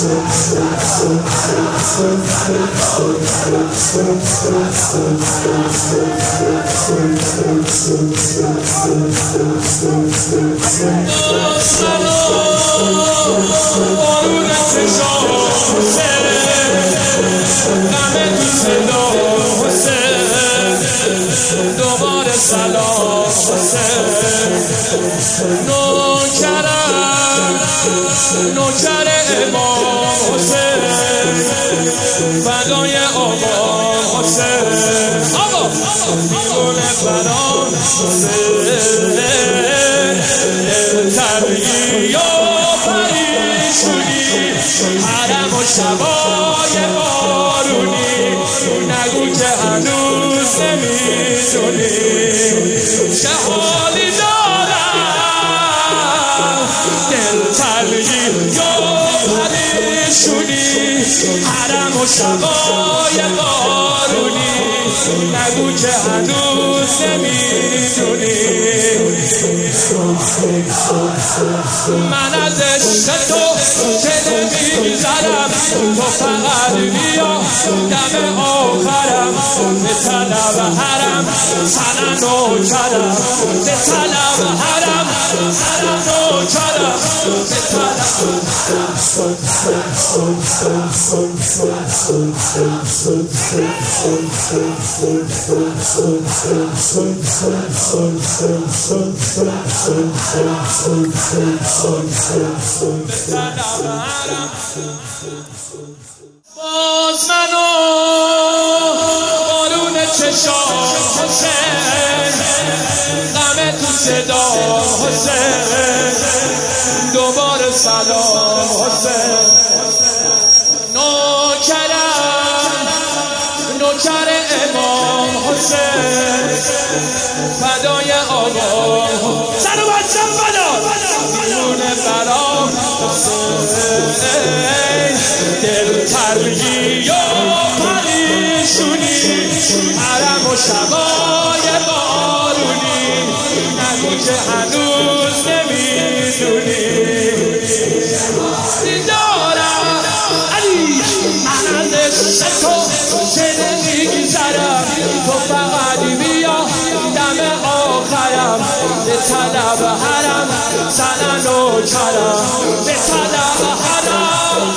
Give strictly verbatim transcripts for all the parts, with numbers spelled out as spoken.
دوباره سلام حسین نوکرم نوکر امام حسین فدای آقا حسین آقا میمونه برام حسین ترگی و پریشونی حرم و شبای بارونی نگو که هنوز نمیدونی چه حالی دارم دل تلگی و پریشونی حرم و شبای بارونی نگو که هنوز نمیدونی من از عشق تو که نمیگذرم تو فقط بیا دم آخرم به طلب حرم سنن نوکرم به طلب حرم سنن نوکرم به طلب باز منو بارون چشام حسین غم تو صدا حسین دوباره سلام حسین نوکرم نوکر امام حسین فدای آقا سر و بچم فدا میمونه برام حسین دل ترگی و پریشونی حرم و شبای بارونی نگو که هنوز نمیدونی دارم علی من از عشق تو که نمیگذرم تو فقط بیا دم آخرم به طلب حرم سنن نوکرم به طلب حرم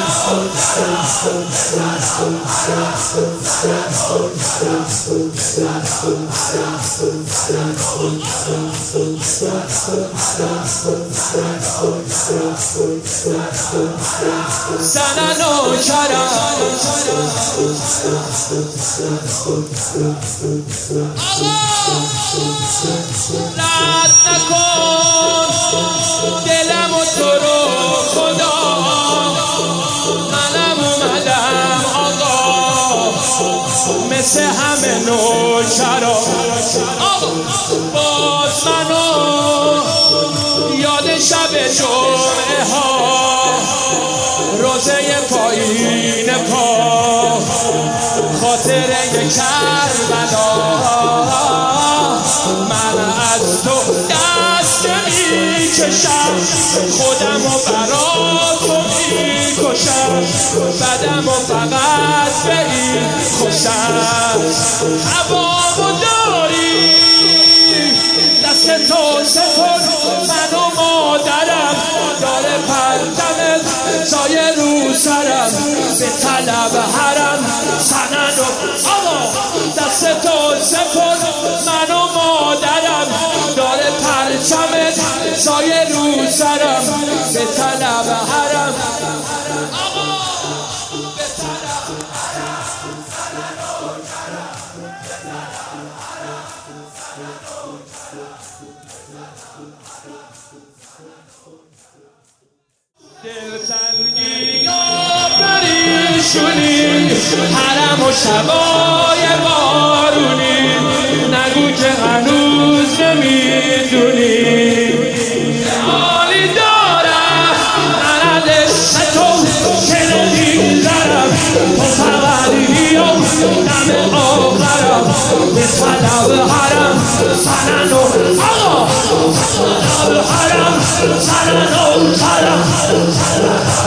سنن نوکرم رد نکن دلم و تو رو خدا منم اومدم آقا مثل همه نوکرا باز منو یاد شب جمعه ها روزه پایین پا خاطره کربلا من از تو دست میکشم خودم و برا تو میکشم بدم و فقط به این خوشم هوامو داری دست تو سپر من و مادرم داره پرچم سایه رو سرم به طلب حرم سنن و آقا دست تو سپر من و مادرم داره پرچم سایه رو سرم به طلب حرم آقا به طلب دلتنگی و پریشونی حرم و شبای بارونی نگو که هنوز نمیدونی حالی دارم من از عشق تو که نمیگذرم تو فقط بیا دم آخرم به طلب حرم سنن و آقا طلب حرم سنن و حرم